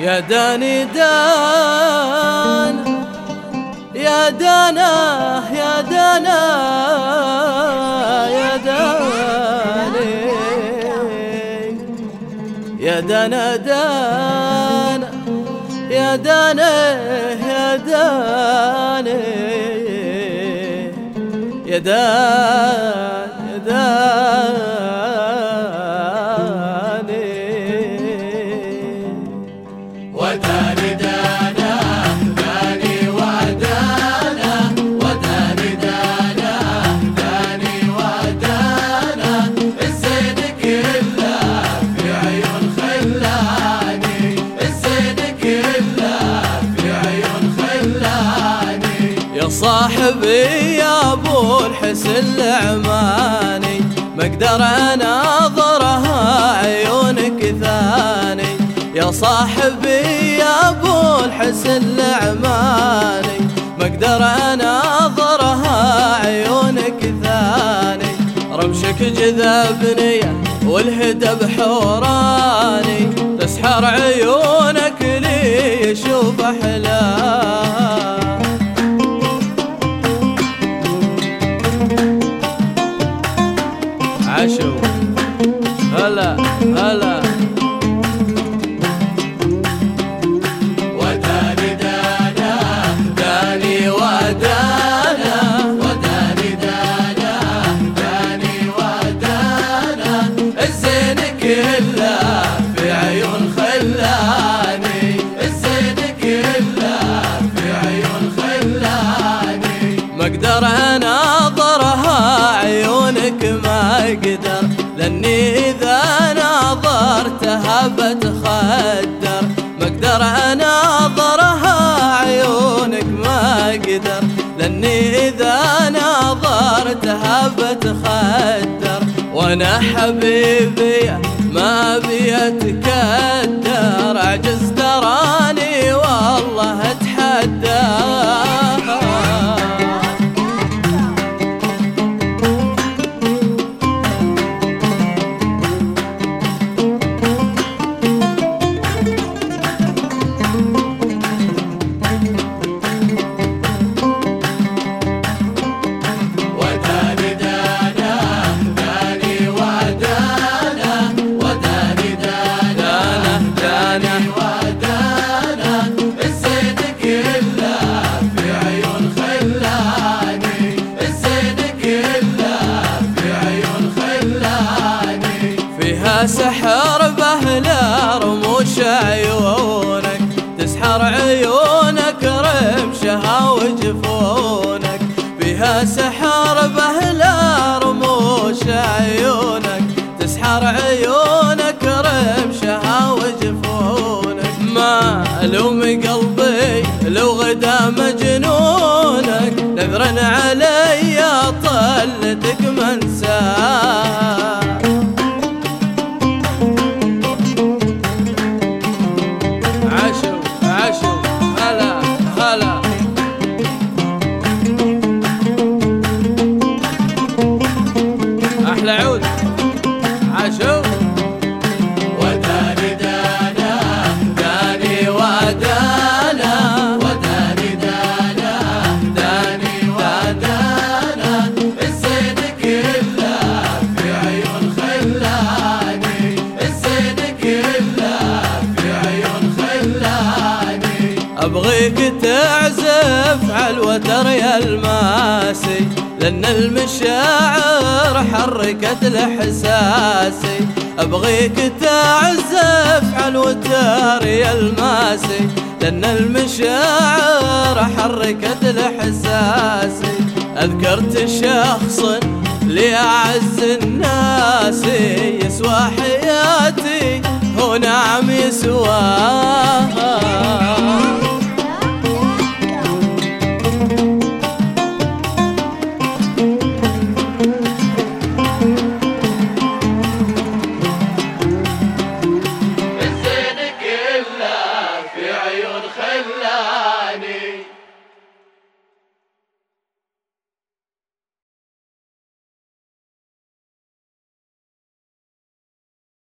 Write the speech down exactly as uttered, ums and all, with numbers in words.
يا داني دان يا دانا يا دانا يا داني يا دانا دانا يا دانا يا داني يا دان يا داني وداني دانا داني ودانا وداني دانا داني ودانا الزين كله في عيون خلاني الزين كله في عيون خلاني يا صاحبي يا ابو الحسن العماني ما اقدر اناظرها عيونك ثاني يا صاحبي يا ابو الحسن العماني ما اقدر اناظرها عيونك ثاني رمشك جذبني والهدى بحوراني تسحر عيونك لي يشوف احلام عشو هلا هلا وداني دانا داني ودانا وداني دانا داني ودانا الزين كله في عيون خلاني الزين كله في عيون خلاني ما اقدر اناظرها عيونك ما اقدر لاني اذا ناظرتها بتخدر ما اقدر اناظرها عيونك ما اقدر لاني اذا ناظرتها بتخدر وانا حبيبي ما بيتكدر عجز تراني والله اتحدى سحر بهلا رموش عيونك تسحر عيونك رمشها وجفونك بها سحر بهلا رموش عيونك تسحر عيونك رمشها وجفونك ما ألوم قلبي لو غدا مجنونك نذرا علي طلتك منساه أحلى عود عاشو وداني دانا داني ودانا وداني دانا داني ودانا الزين كله في عيون خلاني الزين كله في عيون خلاني أبغيك تعزف عالوتر يا الماسي لأن المشاعر حركت الإحساسي أبغيك تعزف عالوتر يا الماسي لأن المشاعر حركت الإحساسي أذكرت شخص لأعز الناس يسوى حياتي هو نعم يسواه